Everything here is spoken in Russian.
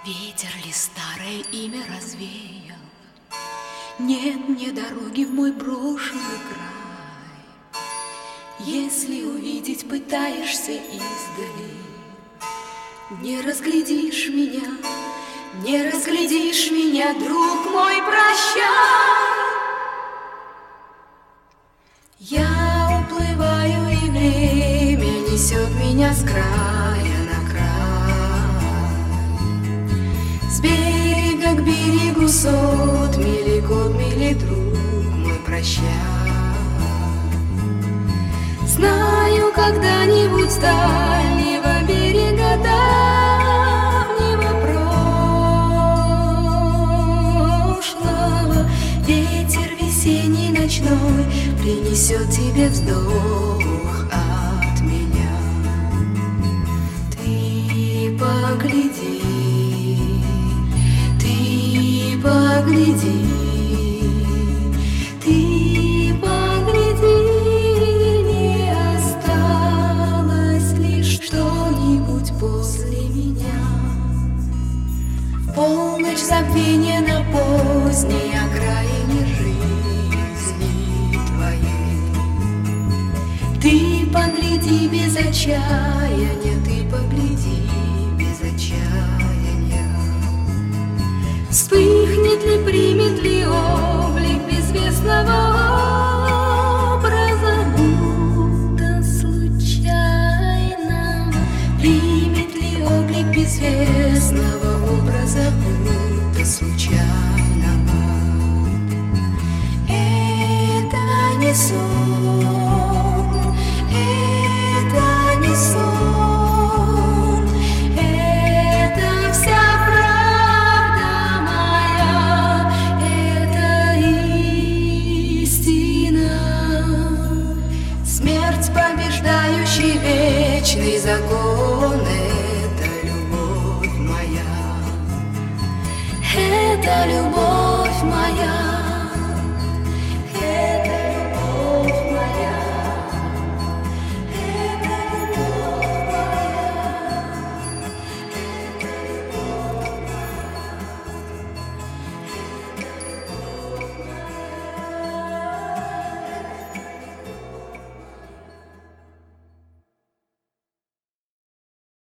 Ветер ли старое имя развеял? Нет мне дороги в мой брошенный край. Если увидеть пытаешься издали, не разглядишь меня, не разглядишь меня, друг мой, прощай. Я уплываю, и время несет меня с края на край. С берега к берегу сот мили, год мили, друг мой, прощай. Знаю, когда-нибудь с дальнего берега давнего прошлого ветер весенний ночной принесет тебе вздох от меня. Ты погляди, ты погляди, ты погляди, не осталось лишь что-нибудь после меня. Полночь забвения на поздней окраине жизни твоей. Ты погляди без отчаяния, ты погляди без отчаяния. Вспыхнет ли, примет ли облик безвестного образа, будто случайно? Примет ли облик безвестного образа, будто случайно? Это не сон.